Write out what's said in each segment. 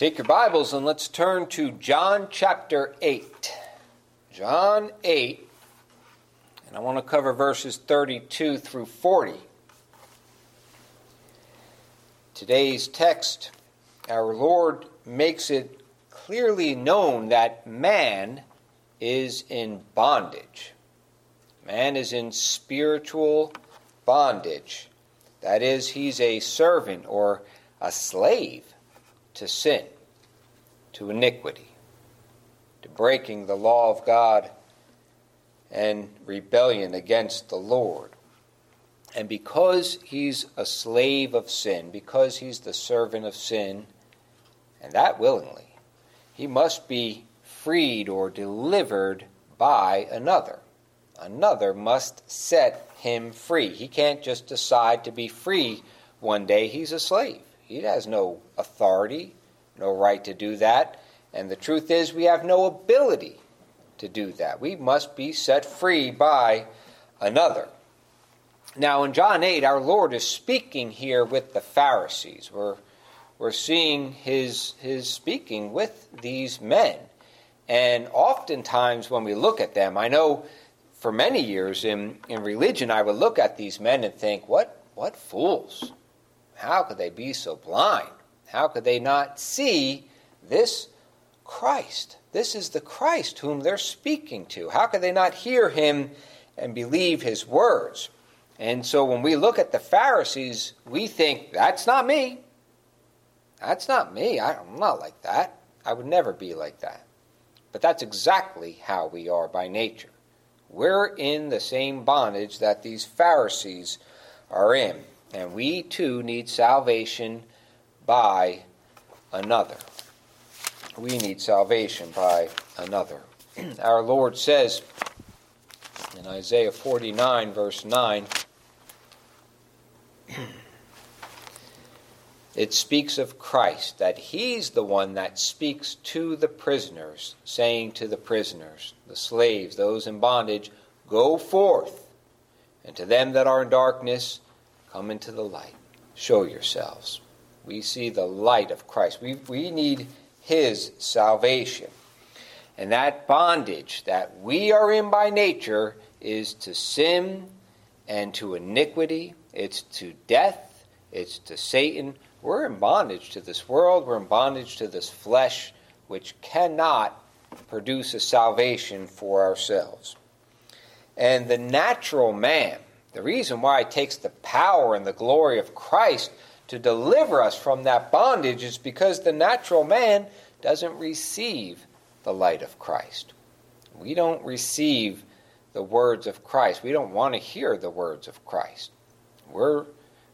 Take your Bibles and let's turn to John chapter 8. John 8, and I want to cover verses 32 through 40. Today's text, our Lord makes it clearly known that man is in bondage. Man is in spiritual bondage. That is, he's a servant or a slave to sin, to iniquity, to breaking the law of God and rebellion against the Lord. And because he's a slave of sin, because he's the servant of sin, and that willingly, he must be freed or delivered by another. Another must set him free. He can't just decide to be free one day. He's a slave. He has no authority, no right to do that. And the truth is, we have no ability to do that. We must be set free by another. Now, in John 8, our Lord is speaking here with the Pharisees. We're seeing his speaking with these men. And oftentimes when we look at them, I know for many years in religion, I would look at these men and think, what fools? How could they be so blind? How could they not see this Christ? This is the Christ whom they're speaking to. How could they not hear him and believe his words? And so when we look at the Pharisees, we think, that's not me. That's not me. I'm not like that. I would never be like that. But that's exactly how we are by nature. We're in the same bondage that these Pharisees are in. And we too need salvation by another. We need salvation by another. Our Lord says in Isaiah 49, verse 9, it speaks of Christ, that he's the one that speaks to the prisoners, saying to the prisoners, the slaves, those in bondage, go forth, and to them that are in darkness, come into the light. Show yourselves. We see the light of Christ. We need his salvation. And that bondage that we are in by nature is to sin and to iniquity. It's to death. It's to Satan. We're in bondage to this world. We're in bondage to this flesh, which cannot produce a salvation for ourselves. And the natural man, the reason why it takes the power and the glory of Christ to deliver us from that bondage is because the natural man doesn't receive the light of Christ. We don't receive the words of Christ. We don't want to hear the words of Christ. We're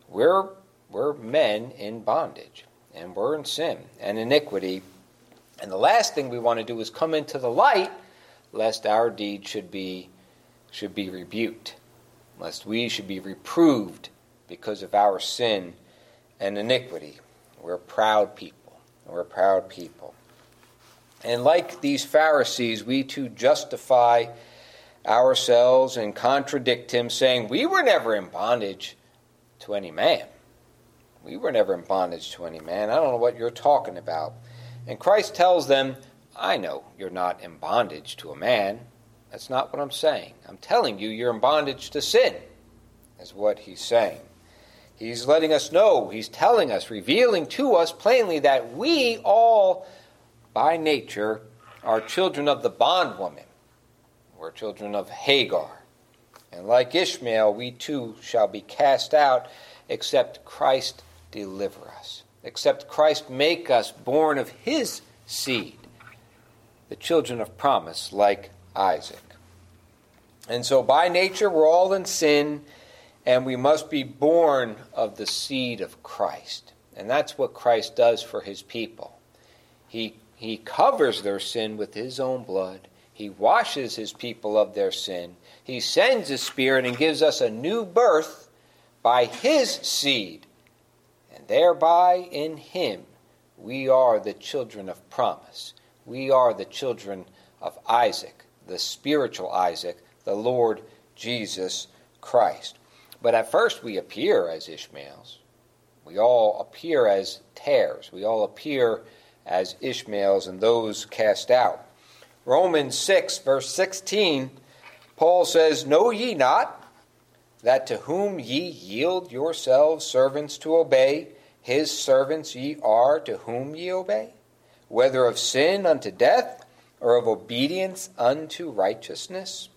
men in bondage, and we're in sin and iniquity. And the last thing we want to do is come into the light, lest our deed should be rebuked, lest we should be reproved because of our sin and iniquity. We're proud people. We're proud people. And like these Pharisees, we too justify ourselves and contradict him, saying, we were never in bondage to any man. We were never in bondage to any man. I don't know what you're talking about. And Christ tells them, I know you're not in bondage to a man. That's not what I'm saying. I'm telling you you're in bondage to sin, is what he's saying. He's letting us know, he's telling us, revealing to us plainly that we all, by nature, are children of the bondwoman. We're children of Hagar. And like Ishmael, we too shall be cast out, except Christ deliver us, except Christ make us born of his seed, the children of promise, like Isaac. And so by nature, we're all in sin, and we must be born of the seed of Christ. And that's what Christ does for his people. He covers their sin with his own blood. He washes his people of their sin. He sends his Spirit and gives us a new birth by his seed. And thereby in him we are the children of promise. We are the children of Isaac, the spiritual Isaac, the Lord Jesus Christ. But at first we appear as Ishmaels. We all appear as tares. We all appear as Ishmaels and those cast out. Romans 6, verse 16, Paul says, "Know ye not that to whom ye yield yourselves servants to obey, his servants ye are to whom ye obey, whether of sin unto death, or of obedience unto righteousness?"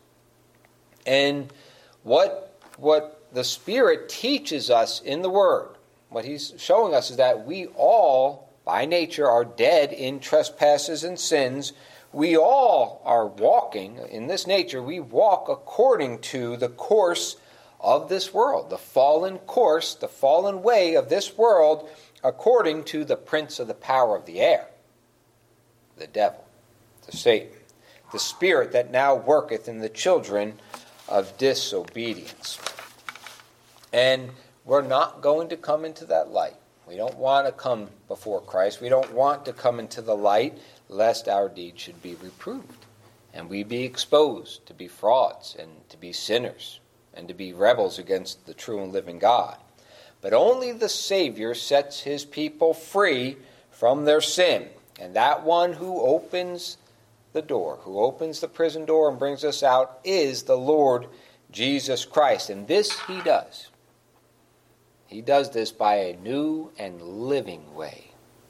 And what the Spirit teaches us in the Word, what he's showing us is that we all, by nature, are dead in trespasses and sins. We all are walking, in this nature, we walk according to the course of this world, the fallen course, the fallen way of this world, according to the prince of the power of the air, the devil, the Satan, the spirit that now worketh in the children of disobedience. And we're not going to come into that light. We don't want to come before Christ. We don't want to come into the light, lest our deeds should be reproved, and we be exposed to be frauds and to be sinners and to be rebels against the true and living God. But only the Savior sets his people free from their sin. And that one who opens the door, who opens the prison door and brings us out, is the Lord Jesus Christ. And this he does. He does this by a new and living way.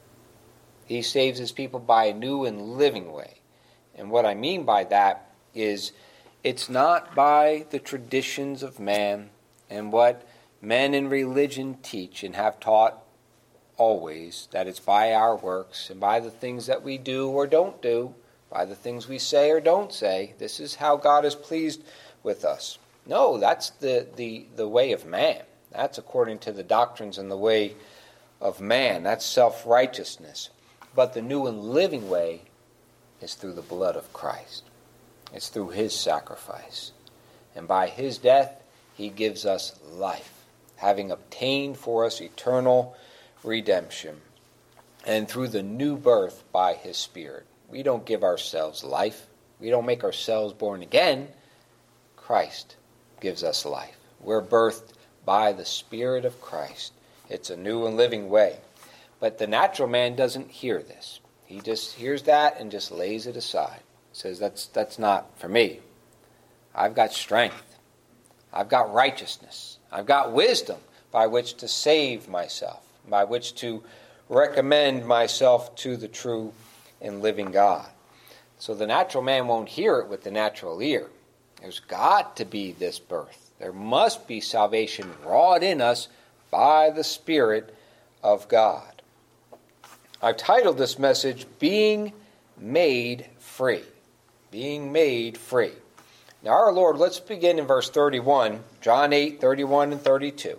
He saves his people by a new and living way. And what I mean by that is it's not by the traditions of man and what men in religion teach and have taught always, that it's by our works and by the things that we do or don't do, by the things we say or don't say. This is how God is pleased with us. No, that's the way of man. That's according to the doctrines and the way of man. That's self-righteousness. But the new and living way is through the blood of Christ. It's through his sacrifice. And by his death, he gives us life, having obtained for us eternal redemption. And through the new birth by his Spirit. We don't give ourselves life. We don't make ourselves born again. Christ gives us life. We're birthed by the Spirit of Christ. It's a new and living way. But the natural man doesn't hear this. He just hears that and just lays it aside. Says, that's not for me. I've got strength. I've got righteousness. I've got wisdom by which to save myself, by which to recommend myself to the true and living God. So the natural man won't hear it with the natural ear. There's got to be this birth. There must be salvation wrought in us by the Spirit of God. I've titled this message, Being Made Free. Being made free. Now our Lord, let's begin in verse 31, John 8, 31 and 32.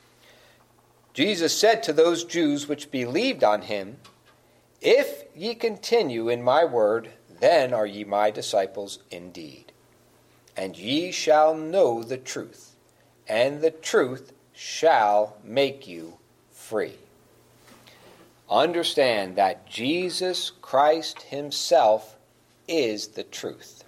Jesus said to those Jews which believed on him, If ye continue in my word, then are ye my disciples indeed. And ye shall know the truth, and the truth shall make you free. Understand that Jesus Christ himself is the truth.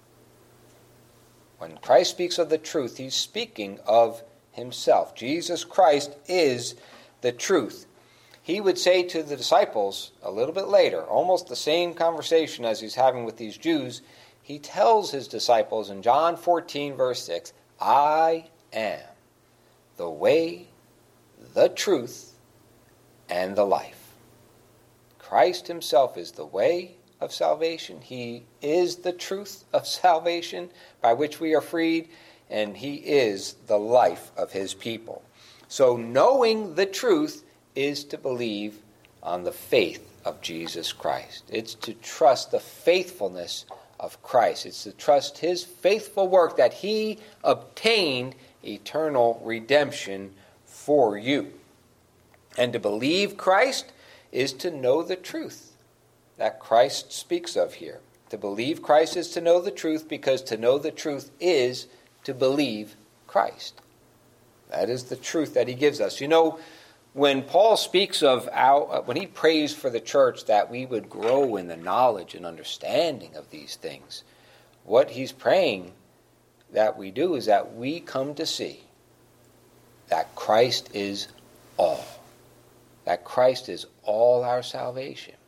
When Christ speaks of the truth, he's speaking of himself. Jesus Christ is the truth. He would say to the disciples a little bit later, almost the same conversation as he's having with these Jews, he tells his disciples in John 14, verse 6, I am the way, the truth, and the life. Christ himself is the way of salvation. He is the truth of salvation by which we are freed, and he is the life of his people. So knowing the truth is to believe on the faith of Jesus Christ. It's to trust the faithfulness of Christ. It's to trust his faithful work that he obtained eternal redemption for you. And to believe Christ is to know the truth that Christ speaks of here. To believe Christ is to know the truth, because to know the truth is to believe Christ. That is the truth that he gives us. You know, when Paul speaks of when he prays for the church that we would grow in the knowledge and understanding of these things, what he's praying that we do is that we come to see that Christ is all. That Christ is all our salvation.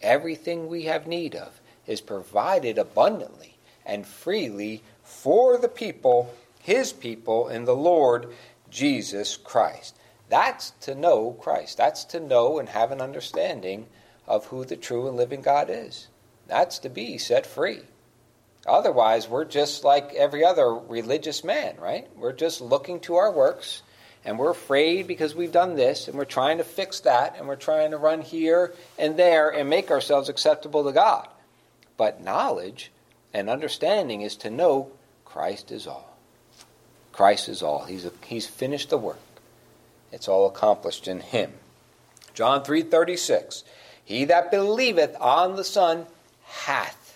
Everything we have need of is provided abundantly and freely for the people, his people, in the Lord Jesus Christ. That's to know Christ. That's to know and have an understanding of who the true and living God is. That's to be set free. Otherwise, we're just like every other religious man, right? We're just looking to our works, and we're afraid because we've done this, and we're trying to fix that, and we're trying to run here and there and make ourselves acceptable to God. But knowledge and understanding is to know Christ is all. Christ is all. He's finished the work. It's all accomplished in him. John 3:36, he that believeth on the Son hath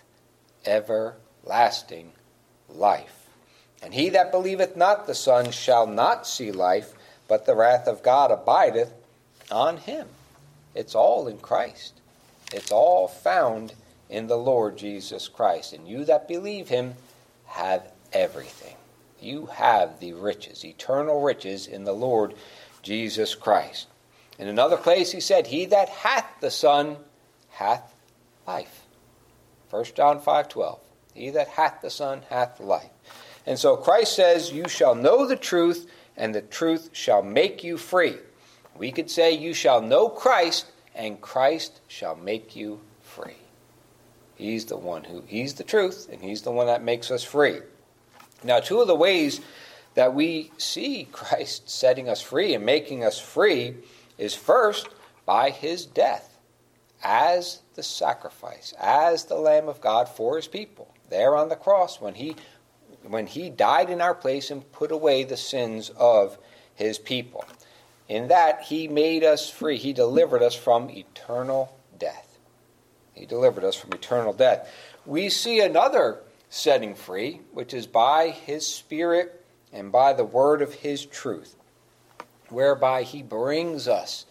everlasting life. And he that believeth not the Son shall not see life, but the wrath of God abideth on him. It's all in Christ. It's all found in the Lord Jesus Christ. And you that believe him have everything. You have the riches, eternal riches in the Lord Jesus Christ. In another place he said, he that hath the Son hath life. 1 John 5:12. He that hath the Son hath life. And so Christ says, you shall know the truth, and the truth shall make you free. We could say, you shall know Christ, and Christ shall make you free. He's the truth, and he's the one that makes us free. Now, two of the ways that we see Christ setting us free and making us free is first by his death as the sacrifice, as the Lamb of God for his people. There on the cross when he died in our place and put away the sins of his people. In that he made us free. He delivered us from eternal death. He delivered us from eternal death. We see another setting free, which is by his Spirit and by the word of his truth, whereby he births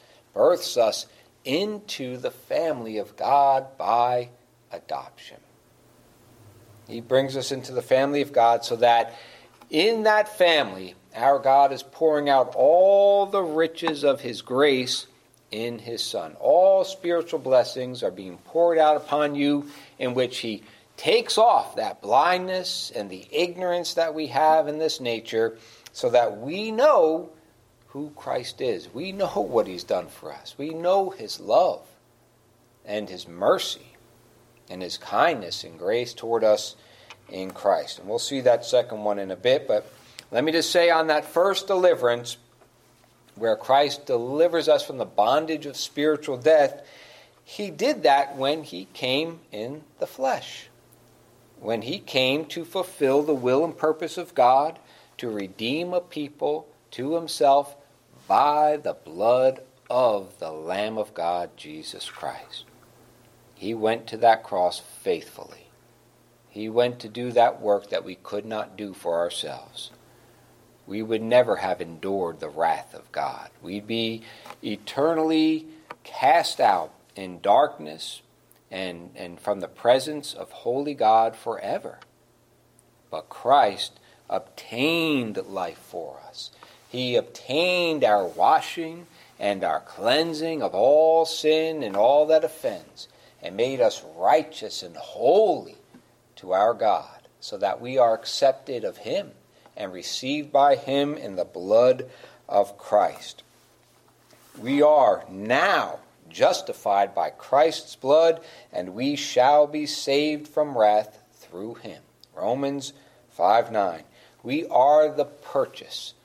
us into the family of God by adoption. He brings us into the family of God so that in that family, our God is pouring out all the riches of his grace in his Son. All spiritual blessings are being poured out upon you, in which he takes off that blindness and the ignorance that we have in this nature, so that we know who Christ is. We know what he's done for us. We know his love and his mercy and his kindness and grace toward us in Christ. And we'll see that second one in a bit, but let me just say on that first deliverance, where Christ delivers us from the bondage of spiritual death, he did that when he came in the flesh. When he came to fulfill the will and purpose of God, to redeem a people to himself by the blood of the Lamb of God, Jesus Christ. He went to that cross faithfully. He went to do that work that we could not do for ourselves. We would never have endured the wrath of God. We'd be eternally cast out in darkness and from the presence of holy God forever. But Christ obtained life for us. He obtained our washing and our cleansing of all sin and all that offends, and made us righteous and holy to our God, so that we are accepted of him and received by him in the blood of Christ. We are now justified by Christ's blood, and we shall be saved from wrath through him. Romans 5:9. We are the purchase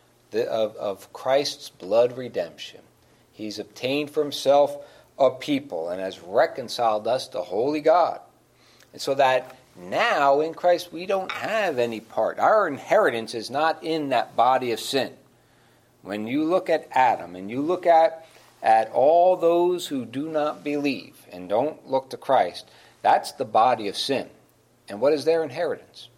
of Christ's blood redemption. He's obtained for himself a people and has reconciled us to holy God. And so that now in Christ we don't have any part. Our inheritance is not in that body of sin. When you look at Adam and you look at all those who do not believe and don't look to Christ, that's the body of sin. And what is their inheritance?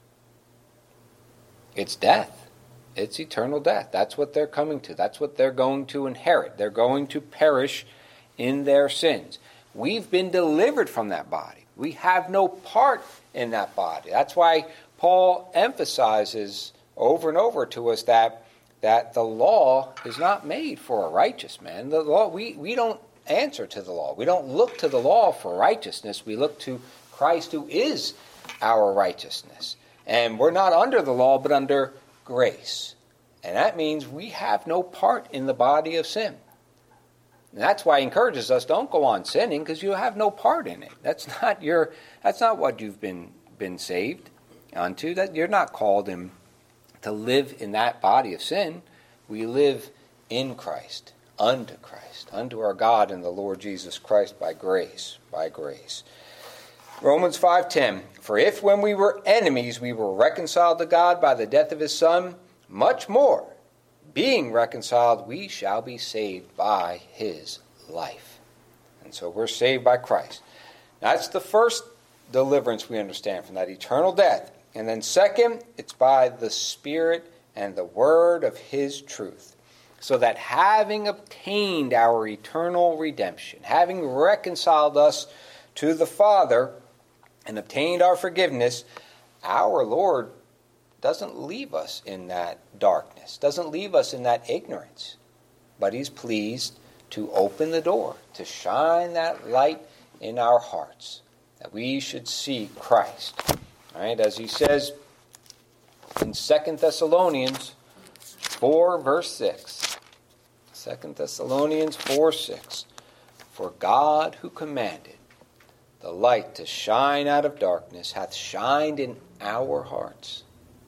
It's death. It's eternal death. That's what they're coming to. That's what they're going to inherit. They're going to perish in their sins. We've been delivered from that body. We have no part in that body. That's why Paul emphasizes over and over to us that the law is not made for a righteous man. The law, we don't answer to the law. We don't look to the law for righteousness. We look to Christ, who is our righteousness. And we're not under the law, but under grace. And that means we have no part in the body of sin. And that's why he encourages us, don't go on sinning, because you have no part in it. That's not what you've been saved unto. That you're not called to live in that body of sin. We live in Christ, unto our God and the Lord Jesus Christ by grace. Romans 5:10, for if when we were enemies we were reconciled to God by the death of his Son, much more, being reconciled, we shall be saved by his life. And so we're saved by Christ. That's the first deliverance we understand from that eternal death. And then second, it's by the Spirit and the word of his truth. So that having obtained our eternal redemption, having reconciled us to the Father and obtained our forgiveness, our Lord doesn't leave us in that darkness, doesn't leave us in that ignorance, but he's pleased to open the door, to shine that light in our hearts, that we should see Christ. All right, as he says in 2 Thessalonians 4, verse 6. 2 Thessalonians 4, 6. For God, who commanded the light to shine out of darkness, hath shined in our hearts,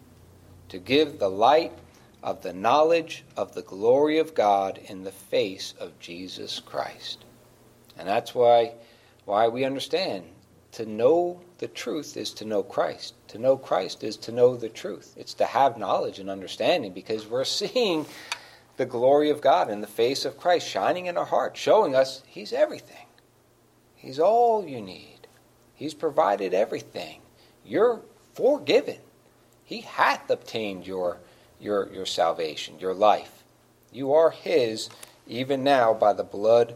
to give the light of the knowledge of the glory of God in the face of Jesus Christ. And that's why we understand to know the truth is to know Christ. To know Christ is to know the truth. It's to have knowledge and understanding, because we're seeing the glory of God in the face of Christ shining in our heart, showing us he's everything. He's all you need. He's provided everything. You're forgiven. He hath obtained your salvation, your life. You are his even now by the blood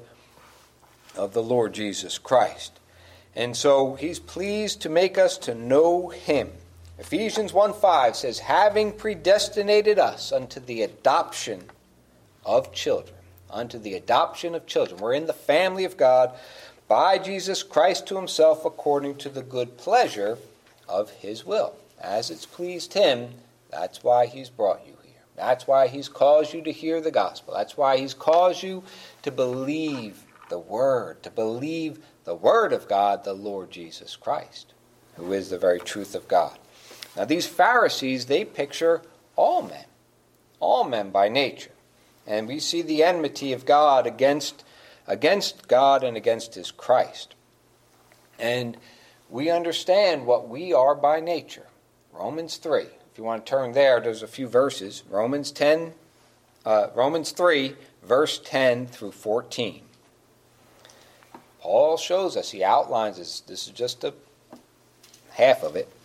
of the Lord Jesus Christ. And so he's pleased to make us to know him. Ephesians 1:5 says, having predestinated us unto the adoption of children. Unto the adoption of children. We're in the family of God by Jesus Christ to himself, according to the good pleasure of his will. As it's pleased him, that's why he's brought you here. That's why he's caused you to hear the gospel. That's why he's caused you to believe the word, to believe the word of God, the Lord Jesus Christ, who is the very truth of God. Now these Pharisees, they picture all men by nature. And we see the enmity of God against God and against his Christ. And we understand what we are by nature. Romans 3. If you want to turn there's a few verses. Romans 3, verse 10 through 14. Paul shows us, he outlines this. This is just a half of it.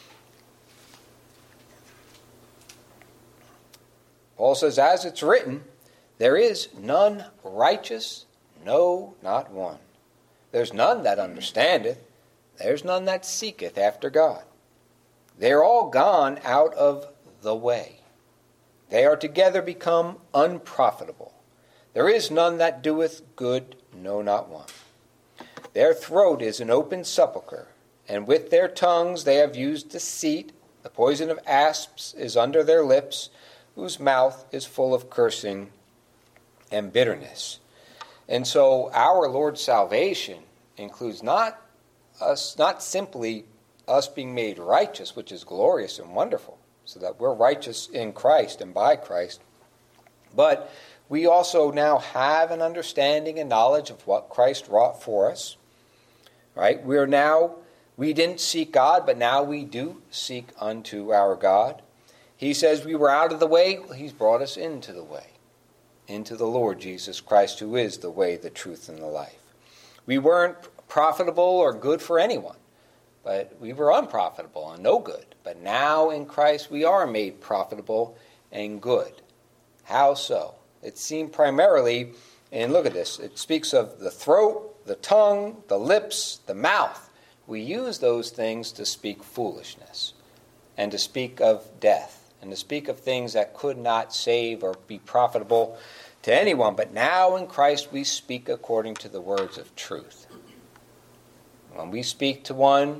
Paul says, as it's written, there is none righteous, no, not one. There's none that understandeth. There's none that seeketh after God. They are all gone out of the way. They are together become unprofitable. There is none that doeth good, no, not one. Their throat is an open sepulchre, and with their tongues they have used deceit. The poison of asps is under their lips, whose mouth is full of cursing and bitterness. And so our Lord's salvation includes not simply us being made righteous, which is glorious and wonderful, so that we're righteous in Christ and by Christ, but we also now have an understanding and knowledge of what Christ wrought for us. Right? We didn't seek God, but now we do seek unto our God. He says we were out of the way. He's brought us into the way, into the Lord Jesus Christ, who is the way, the truth, and the life. We weren't profitable or good for anyone, but we were unprofitable and no good. But now in Christ we are made profitable and good. How so? It's seen primarily, and look at this, it speaks of the throat, the tongue, the lips, the mouth. We use those things to speak foolishness and to speak of death and to speak of things that could not save or be profitable to anyone, but now in Christ we speak according to the words of truth. When we speak to one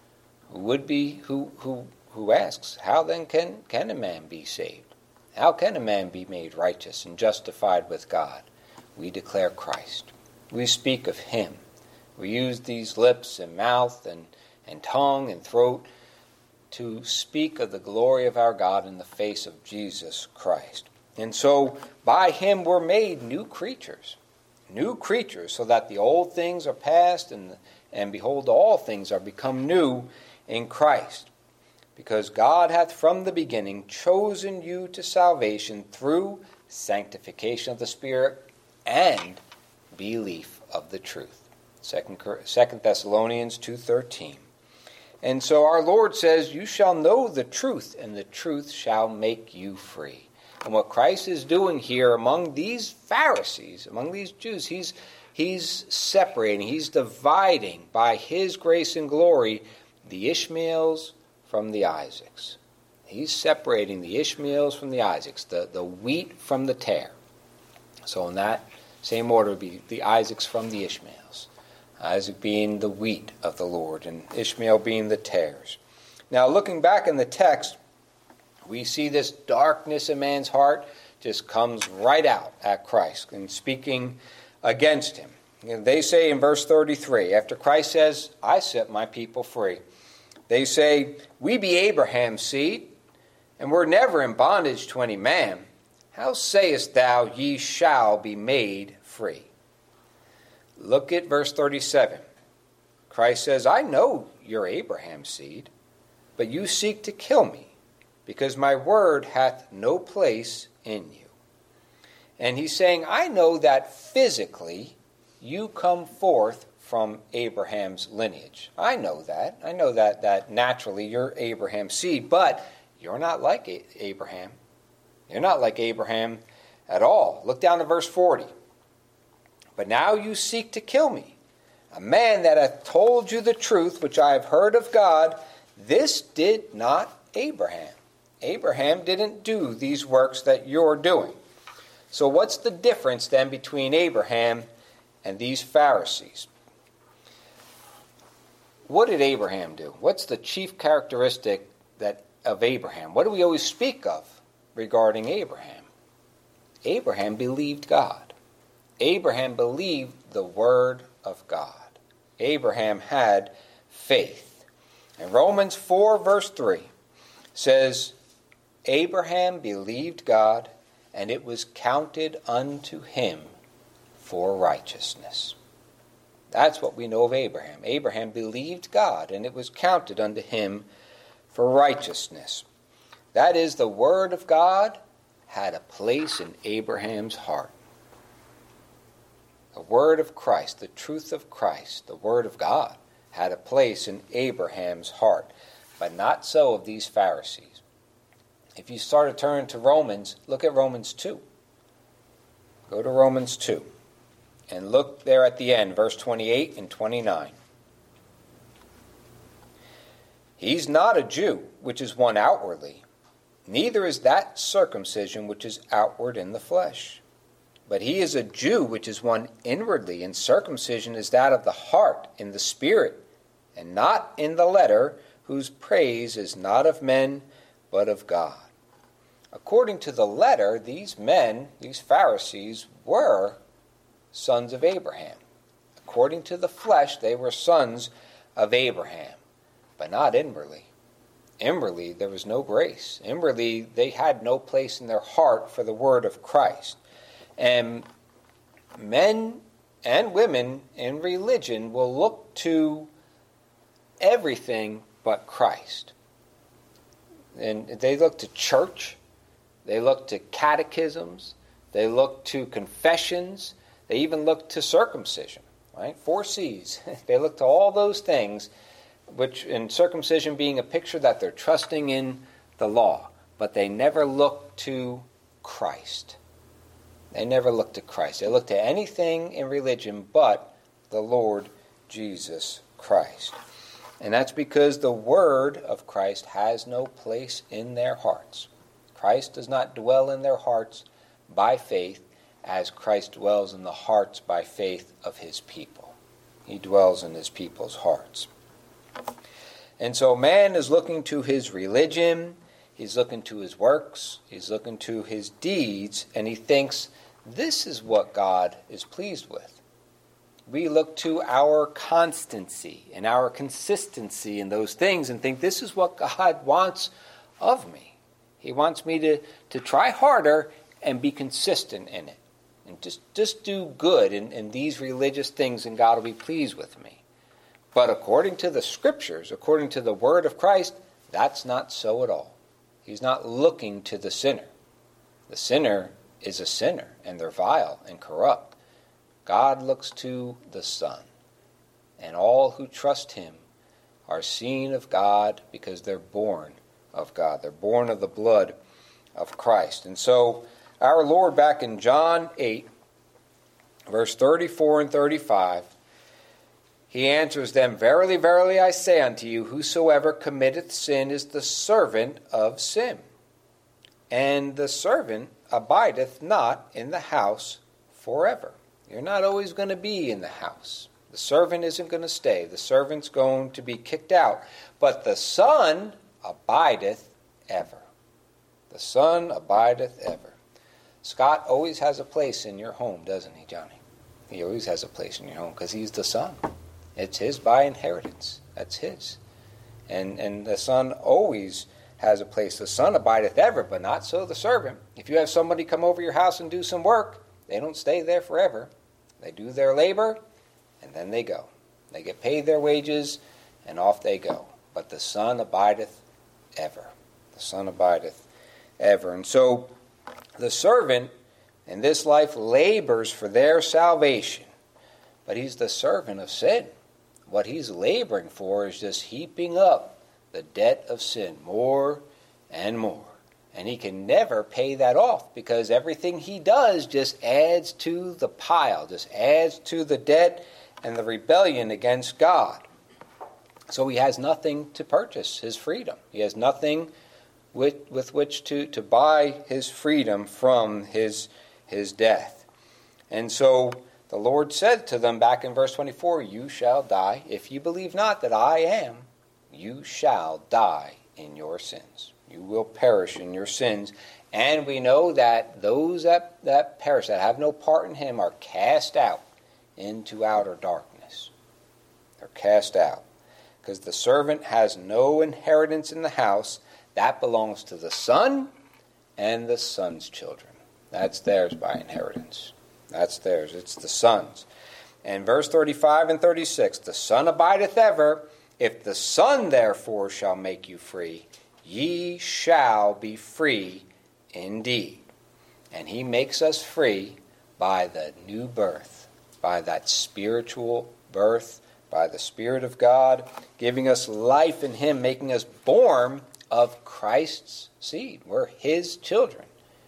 who asks, how then can a man be saved? How can a man be made righteous and justified with God? We declare Christ. We speak of him. We use these lips and mouth and tongue and throat to speak of the glory of our God in the face of Jesus Christ. And so by him we're made new creatures, so that the old things are past, and behold, all things are become new in Christ. Because God hath from the beginning chosen you to salvation through sanctification of the Spirit and belief of the truth. 2 Thessalonians 2:13. And so our Lord says, you shall know the truth, and the truth shall make you free. And what Christ is doing here among these Pharisees, among these Jews, he's separating, he's dividing by his grace and glory the Ishmaels from the Isaacs. He's separating the Ishmaels from the Isaacs, the wheat from the tare. So in that same order would be the Isaacs from the Ishmaels. Isaac being the wheat of the Lord, and Ishmael being the tares. Now, looking back in the text, we see this darkness in man's heart just comes right out at Christ and speaking against him. And they say in verse 33, after Christ says, I set my people free, they say, we be Abraham's seed, and we're never in bondage to any man. How sayest thou, ye shall be made free? Look at verse 37. Christ says, I know you're Abraham's seed, but you seek to kill me, because my word hath no place in you. And he's saying, I know that physically you come forth from Abraham's lineage. I know that. I know that naturally you're Abraham's seed, but you're not like Abraham. You're not like Abraham at all. Look down to verse 40. But now you seek to kill me, a man that hath told you the truth, which I have heard of God. This did not Abraham. Abraham didn't do these works that you're doing. So what's the difference then between Abraham and these Pharisees? What did Abraham do? What's the chief characteristic of Abraham? What do we always speak of regarding Abraham? Abraham believed God. Abraham believed the word of God. Abraham had faith. And Romans 4 verse 3 says, Abraham believed God, and it was counted unto him for righteousness. That's what we know of Abraham. Abraham believed God, and it was counted unto him for righteousness. That is, the word of God had a place in Abraham's heart. The word of Christ, the truth of Christ, the word of God, had a place in Abraham's heart, but not so of these Pharisees. If you start to turn to Romans, look at Romans 2. Go to Romans 2, and look there at the end, verse 28 and 29. He's not a Jew, which is one outwardly, neither is that circumcision which is outward in the flesh. But he is a Jew, which is one inwardly, and circumcision is that of the heart, in the spirit, and not in the letter, whose praise is not of men, but of God. According to the letter, these men, these Pharisees, were sons of Abraham. According to the flesh, they were sons of Abraham, but not inwardly. Inwardly, there was no grace. Inwardly, they had no place in their heart for the word of Christ. And men and women in religion will look to everything but Christ. And they look to church, they look to catechisms, they look to confessions, they even look to circumcision, right? 4 C's. They look to all those things, which in circumcision being a picture that they're trusting in the law, but they never look to Christ. They never look to Christ. They look to anything in religion but the Lord Jesus Christ. And that's because the word of Christ has no place in their hearts. Christ does not dwell in their hearts by faith, as Christ dwells in the hearts by faith of his people. He dwells in his people's hearts. And so man is looking to his religion, he's looking to his works, he's looking to his deeds, and he thinks this is what God is pleased with. We look to our constancy and our consistency in those things and think this is what God wants of me. He wants me to try harder and be consistent in it. And just do good in these religious things, and God will be pleased with me. But according to the Scriptures, according to the Word of Christ, that's not so at all. He's not looking to the sinner. The sinner is a sinner, and they're vile and corrupt. God looks to the Son. And all who trust him are seen of God because they're born of God. They're born of the blood of Christ. And so our Lord, back in John 8, verse 34 and 35, he answers them, "Verily, verily, I say unto you, whosoever committeth sin is the servant of sin. And the servant abideth not in the house forever." You're not always going to be in the house. The servant isn't going to stay. The servant's going to be kicked out. But the Son abideth ever. The Son abideth ever. Scott always has a place in your home, doesn't he, Johnny? He always has a place in your home because he's the Son. It's his by inheritance. That's his. And the Son always has a place. The Son abideth ever, but not so the servant. If you have somebody come over your house and do some work, they don't stay there forever. They do their labor, and then they go. They get paid their wages, and off they go. But the Son abideth ever. The Son abideth ever. And so the servant in this life labors for their salvation, but he's the servant of sin. What he's laboring for is just heaping up the debt of sin more and more. And he can never pay that off because everything he does just adds to the pile, just adds to the debt and the rebellion against God. So he has nothing to purchase his freedom. He has nothing with which to buy his freedom from his death. And so the Lord said to them back in verse 24, "You shall die. If you believe not that I am, you shall die in your sins." You will perish in your sins. And we know that those that perish, that have no part in him, are cast out into outer darkness. They're cast out. Because the servant has no inheritance in the house. That belongs to the Son and the Son's children. That's theirs by inheritance. That's theirs. It's the Son's. And verse 35 and 36, "The Son abideth ever. If the Son therefore shall make you free, ye shall be free indeed." And he makes us free by the new birth, by that spiritual birth, by the Spirit of God, giving us life in him, making us born of Christ's seed. We're his children.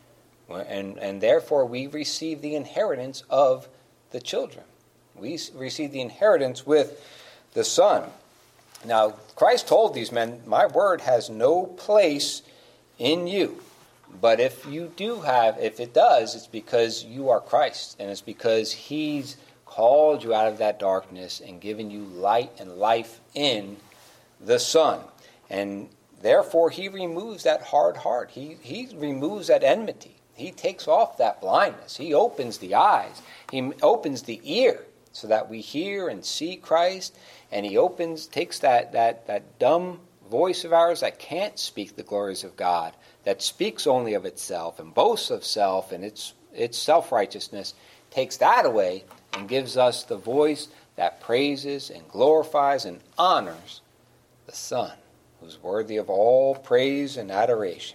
And therefore we receive the inheritance of the children. We receive the inheritance with the Son. Now, Christ told these men, "My word has no place in you." But if it does, it's because you are Christ. And it's because he's called you out of that darkness and given you light and life in the Son. And therefore, he removes that hard heart. He removes that enmity. He takes off that blindness. He opens the eyes. He opens the ear so that we hear and see Christ. And he takes that dumb voice of ours that can't speak the glories of God, that speaks only of itself and boasts of self and its self-righteousness, takes that away and gives us the voice that praises and glorifies and honors the Son, who's worthy of all praise and adoration.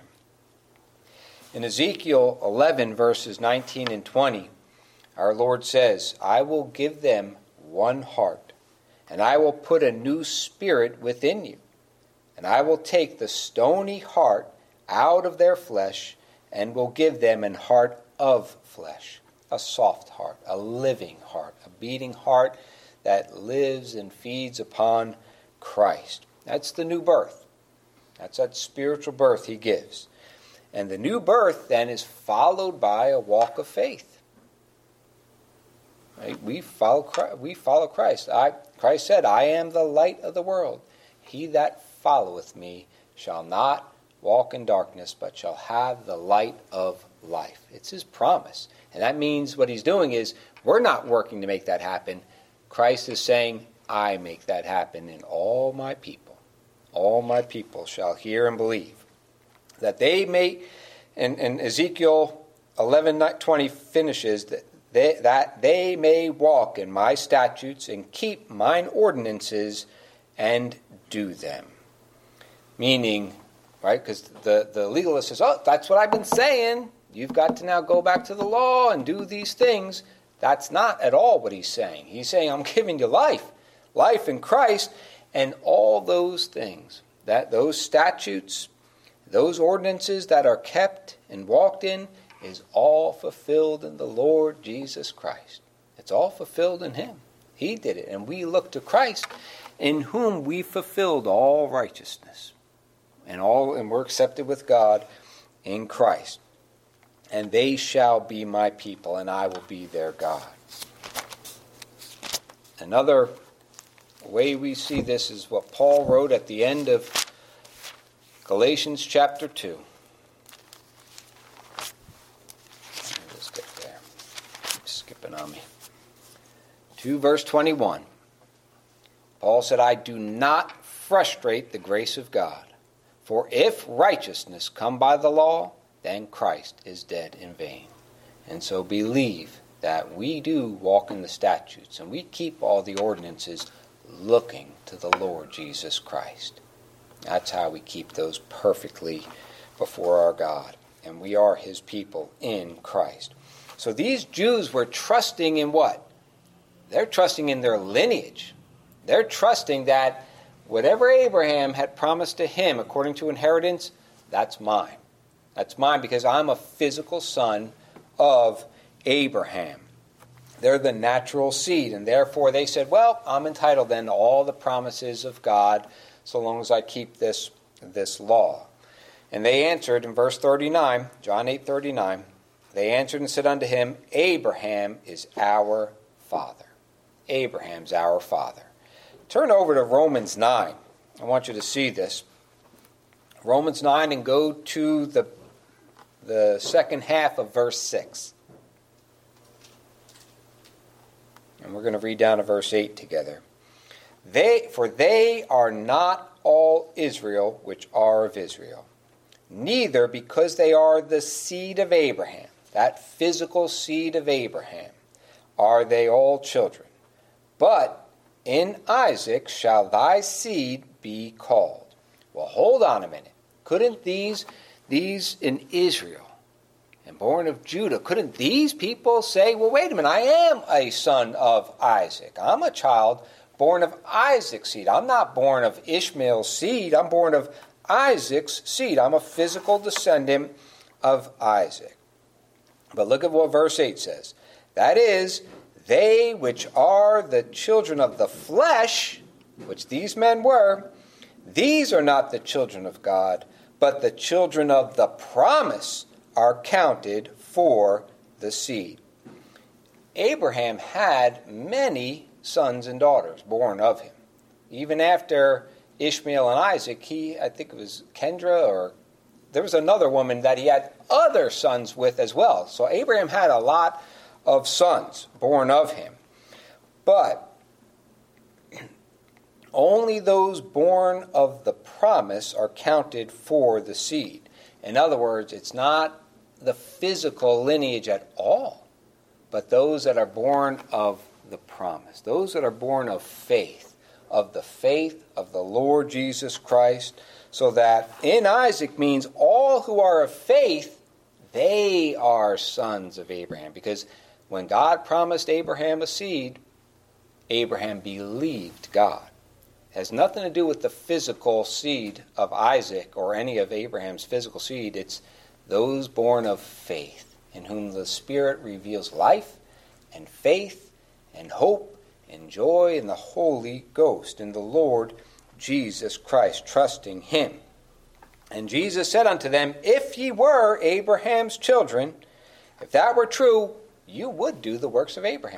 In Ezekiel 11, verses 19 and 20, our Lord says, "I will give them one heart, and I will put a new spirit within you. And I will take the stony heart out of their flesh, and will give them an heart of flesh," a soft heart, a living heart, a beating heart that lives and feeds upon Christ. That's the new birth. That's that spiritual birth he gives. And the new birth then is followed by a walk of faith. Right? We follow Christ. Christ said, I am the light of the world. He that followeth me shall not walk in darkness, but shall have the light of life. It's his promise. And that means what he's doing is, we're not working to make that happen. Christ is saying, I make that happen in all my people. All my people shall hear and believe. That they may, and Ezekiel 11:20 finishes, that they may walk in my statutes and keep mine ordinances and do them. Meaning, right, because the legalist says, oh, that's what I've been saying. You've got to now go back to the law and do these things. That's not at all what he's saying. He's saying, I'm giving you life in Christ, and all those things, that those statutes, those ordinances that are kept and walked in, is all fulfilled in the Lord Jesus Christ. It's all fulfilled in him. He did it, and we look to Christ, in whom we fulfilled all righteousness, and we're accepted with God in Christ. And they shall be my people, and I will be their God. Another way we see this is what Paul wrote at the end of Galatians chapter 2. Let's get there. Keep skipping on me. 2 verse 21. Paul said, I do not frustrate the grace of God. For if righteousness come by the law, then Christ is dead in vain. And so believe that we do walk in the statutes and we keep all the ordinances looking to the Lord Jesus Christ. That's how we keep those perfectly before our God. And we are his people in Christ. So these Jews were trusting in what? They're trusting in their lineage. They're trusting that whatever Abraham had promised to him according to inheritance, that's mine. That's mine because I'm a physical son of Abraham. They're the natural seed, and therefore they said, well, I'm entitled then to all the promises of God so long as I keep this law. And they answered in verse 39, John 8:39, they answered and said unto him, Abraham is our father. Abraham's our father. Turn over to Romans 9. I want you to see this. Romans 9, and go to the second half of verse 6. And we're going to read down to verse 8 together. For they are not all Israel which are of Israel, neither because they are the seed of Abraham, that physical seed of Abraham, are they all children. But in Isaac shall thy seed be called. Well, hold on a minute. Couldn't these in Israel and born of Judah, couldn't these people say, well, wait a minute, I am a son of Isaac. I'm a child born of Isaac's seed. I'm not born of Ishmael's seed. I'm born of Isaac's seed. I'm a physical descendant of Isaac. But look at what verse 8 says. That is, they which are the children of the flesh, which these men were, these are not the children of God, but the children of the promise are counted for the seed. Abraham had many sons and daughters born of him. Even after Ishmael and Isaac, I think it was Kendra, or there was another woman that he had other sons with as well. So Abraham had a lot of sons born of him. But only those born of the promise are counted for the seed. In other words, it's not the physical lineage at all, but those that are born of the promise, those that are born of faith, of the faith of the Lord Jesus Christ, so that in Isaac means all who are of faith, they are sons of Abraham. Because when God promised Abraham a seed, Abraham believed God. It has nothing to do with the physical seed of Isaac or any of Abraham's physical seed. It's those born of faith, in whom the Spirit reveals life and faith and hope and joy in the Holy Ghost, in the Lord Jesus Christ, trusting him. And Jesus said unto them, if ye were Abraham's children, if that were true, you would do the works of Abraham.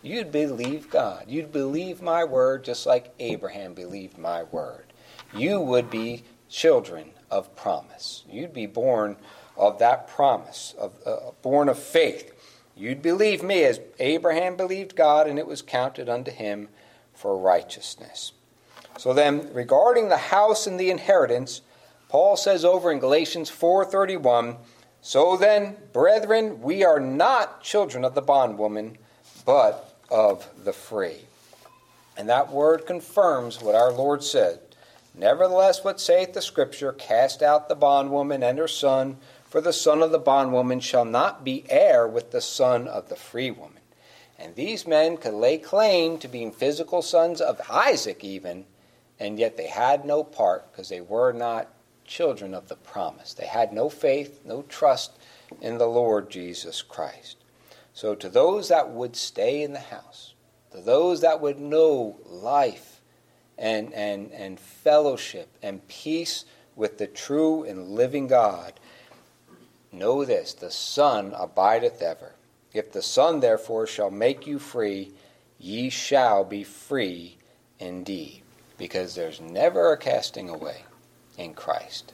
You'd believe God. You'd believe my word just like Abraham believed my word. You would be children of promise. You'd be born of that promise, born of faith. You'd believe me as Abraham believed God, and it was counted unto him for righteousness. So then, regarding the house and the inheritance, Paul says over in Galatians 4:31, so then, brethren, we are not children of the bondwoman, but of the free. And that word confirms what our Lord said. Nevertheless, what saith the Scripture? Cast out the bondwoman and her son, for the son of the bondwoman shall not be heir with the son of the free woman. And these men could lay claim to being physical sons of Isaac even, and yet they had no part because they were not children of the promise. They had no faith, no trust in the Lord Jesus Christ. So to those that would stay in the house, to those that would know life and fellowship and peace with the true and living God, know this, the Son abideth ever. If the Son therefore shall make you free, ye shall be free indeed. Because there's never a casting away in Christ.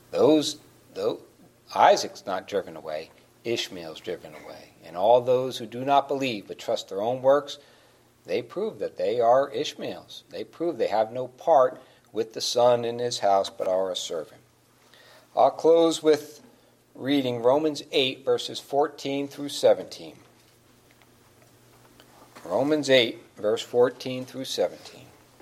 Isaac's not driven away, Ishmael's driven away. And all those who do not believe but trust their own works, they prove that they are Ishmaels. They prove they have no part with the Son in his house but are a servant. I'll close with reading Romans 8, verses 14 through 17. Romans 8, verse 14 through 17.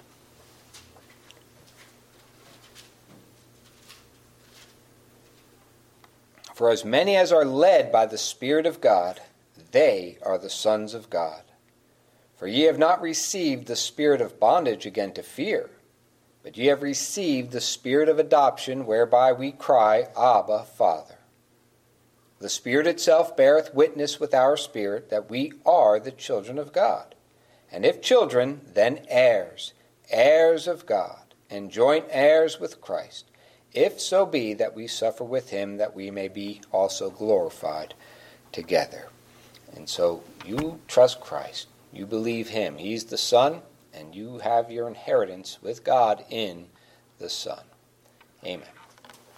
For as many as are led by the Spirit of God, they are the sons of God. For ye have not received the spirit of bondage again to fear, but ye have received the Spirit of adoption, whereby we cry, Abba, Father. The Spirit itself beareth witness with our spirit that we are the children of God. And if children, then heirs, heirs of God, and joint heirs with Christ, if so be that we suffer with him, that we may be also glorified together. And so you trust Christ. You believe him. He's the Son, and you have your inheritance with God in the Son. Amen.